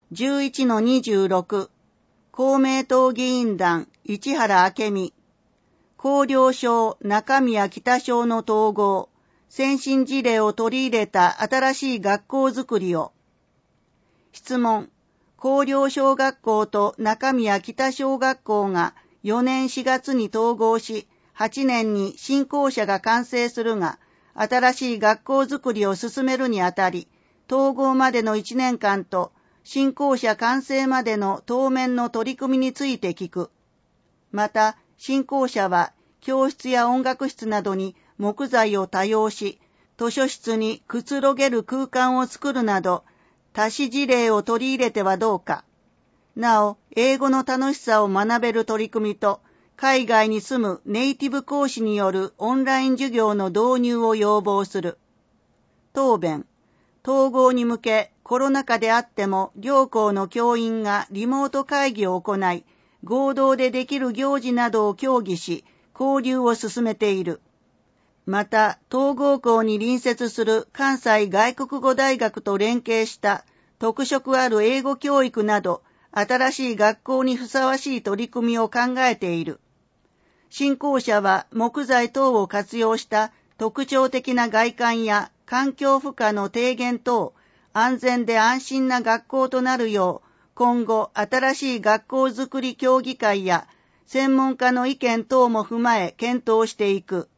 11-26 公明党議員団市原明美広陵省中宮北省の統合先進事例を取り入れた新しい学校づくりを。質問。広陵小学校と中宮北小学校が4年4月に統合し、8年に新校舎が完成するが、新しい学校づくりを進めるにあたり、統合までの1年間と新校舎完成までの当面の取り組みについて聞く。また、新校舎は教室や音楽室などに木材を多用し、図書室にくつろげる空間を作るなど、多子事例を取り入れてはどうか。なお、英語の楽しさを学べる取り組みと、海外に住むネイティブ講師によるオンライン授業の導入を要望する。答弁。統合に向け、コロナ禍であっても、両校の教員がリモート会議を行い、合同でできる行事などを協議し、交流を進めている。また、統合校に隣接する関西外国語大学と連携した特色ある英語教育など、新しい学校にふさわしい取り組みを考えている。新校舎は木材等を活用した特徴的な外観や環境負荷の低減等、安全で安心な学校となるよう、今後新しい学校づくり協議会や専門家の意見等も踏まえ検討していく。